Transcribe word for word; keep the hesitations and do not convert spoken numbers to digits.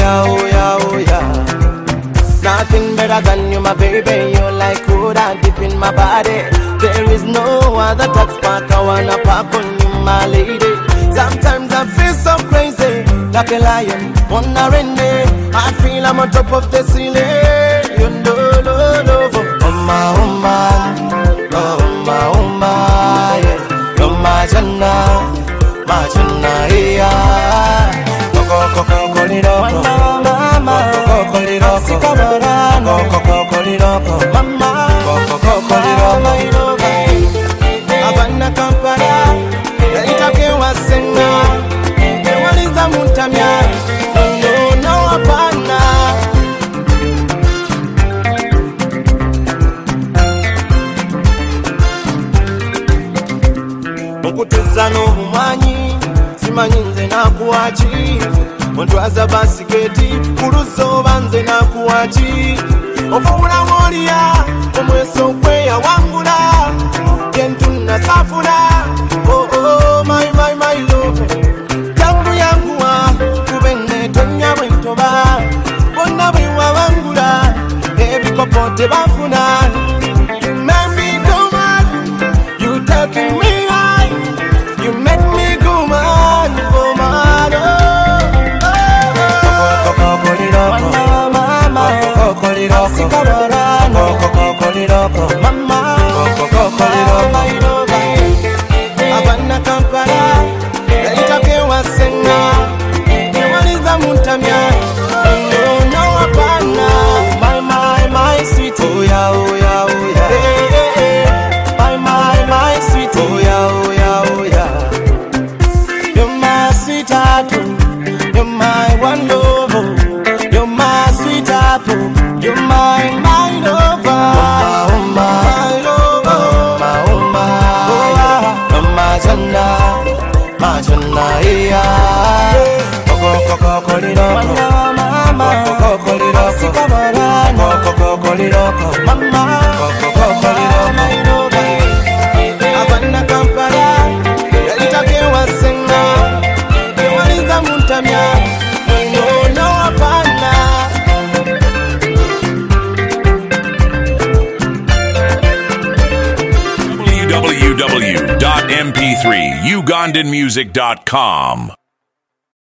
yeah, oh yeah, oh yeah. Nothing better than you, my baby. You're like food and deep in my body. There is no other touch part I wanna pop on you, my lady. Sometimes I feel so crazy, like a lion on a rainy. I feel I'm on top of the ceiling. You know, no, no, oh my, oh my, oh my, oh my, yeah. You're my Jannah, my Jannah, yeah. Coco, coco, colido, mama, coco, colido, sikamarano, coco, colido, mama, coco, colido, Havana Kampala, itake wasenga, ewaliza muntamya, no, no, hapana. Mukuteza n'obumanyi, simanyi nze nakuwaki. Ontwaza basiketi, kuluso banze nakuwaki. Ovubula woliya, omweso kwe yawangula. Yentuna safuna, oh oh, my, my, my love. Yangu yangu wa, kubene tonya wentoba. Bona bwe wawangula, ebikopote bafuna. You make me go mad, you taking me high. You make me go mad, go mad, oh. Coco, colido, mama, coco, colido, sikamarano, coco, colido, mama, coco, colido, Havana Kampala, itake wasenga, ewaliza muntamya, no, no, hapana. My, my, my sweet, oh yeah, oh yeah, oh yeah. Hey, hey, hey. My, my, my sweet, oh yeah, oh yeah, oh yeah. You're my sweetheart, you're my one love, you're my sweetheart, you're my, my lover. Oh my, my lover, my, oh my, oh yeah. My Jannah, my Jannah, yeah. Coco, coco, colido, mama, coco, colido, sikamarano, coco, colido, mama, coco, colido, Havana Kampala, itake wasenga, ewaliza muntamya, no, no, hapana. w w w dot m p three ugandan music dot com